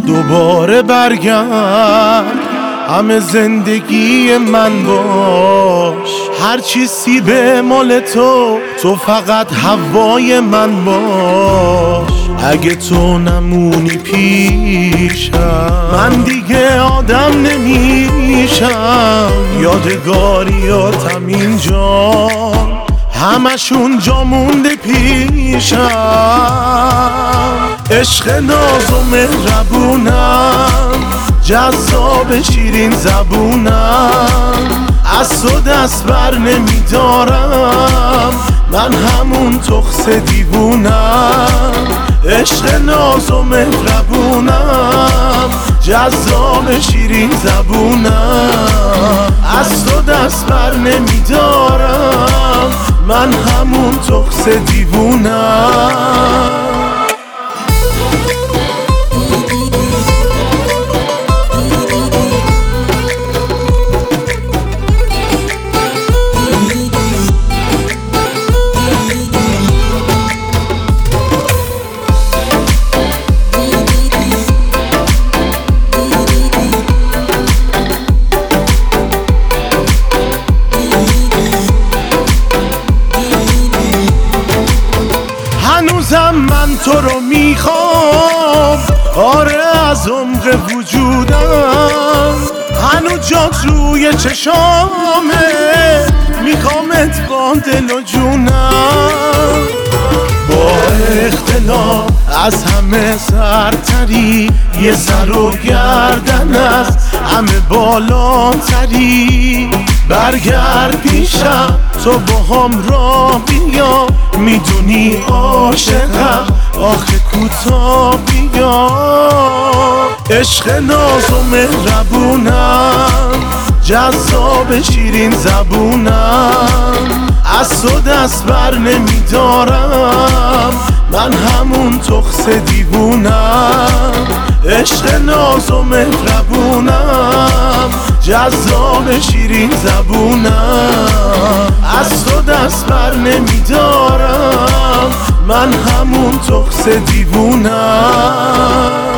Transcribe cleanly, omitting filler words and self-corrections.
دوباره برگرد، همه زندگی من باش. هر چی سیبه مال تو، تو فقط هوای من باش. اگه تو نمونی پیشم، من دیگه آدم نمیشم. یادگاریاتم اینجا، همشون جا مونده پیشم. عشق ناز و مهربونم، جذاب شیرین زبونم. از تو دست بر نمیدارم، من همون تخس دیوونم. عشق ناز و مهربونم، جذاب شیرین زبونم. از تو دست بر نمیدارم، من همون تخس دیوونم. هنوزم من تو رو میخوام، آره از عمق وجودم. هنوز جات روی چشامه، میخوامت با دل و جونم. با اختلاف از همه سرتری، یه سر و گردن است همه بالاتری. برگرد پیشم، تو با هم راه بیا. میدونی عاشقم، آخه کوتاه بیا. عشق ناز و مهربونم، جذاب شیرین زبونم. از تو دست بر نمیدارم، من همون تخس دیوونم. عشق ناز و مهربونم، جذاب شیرین زبونم. از تو دست بر نمیدارم، من همون تخس دیوونم.